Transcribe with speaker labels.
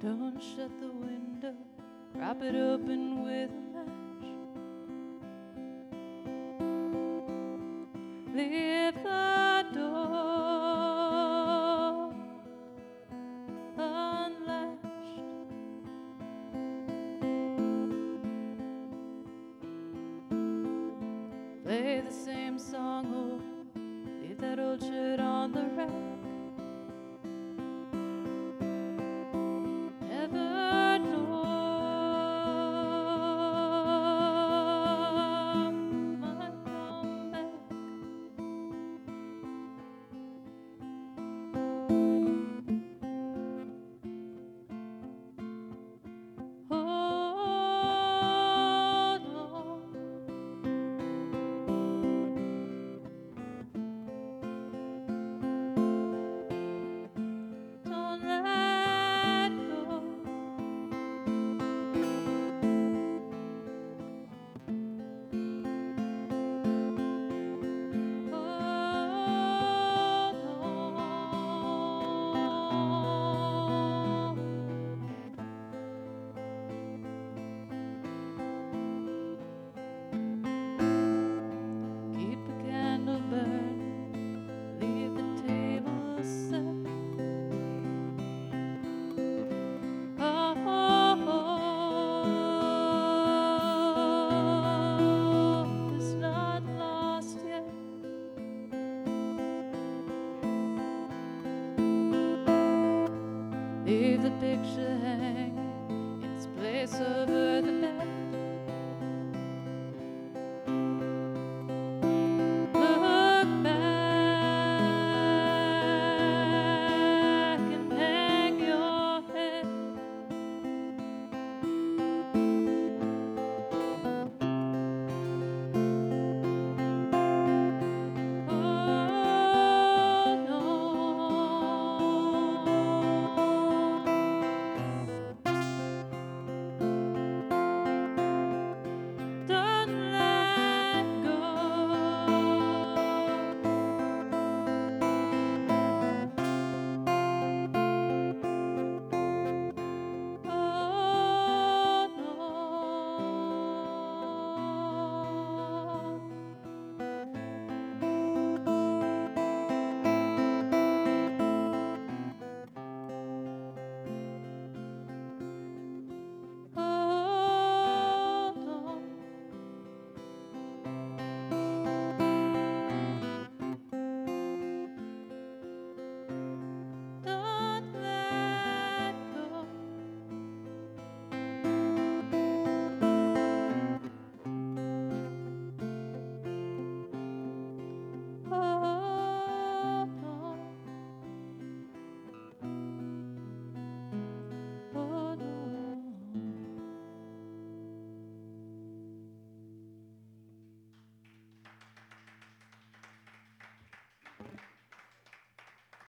Speaker 1: Don't shut the window, prop it open with a match. Leave the door unlatched. Play the same song over, leave that old shirt on the rack. Never know might come back. Hold on. Don't let go. Hold on. Keep a candle burning, leave the table set. Oh, it's not lost yet. Leave the picture hanging in its place of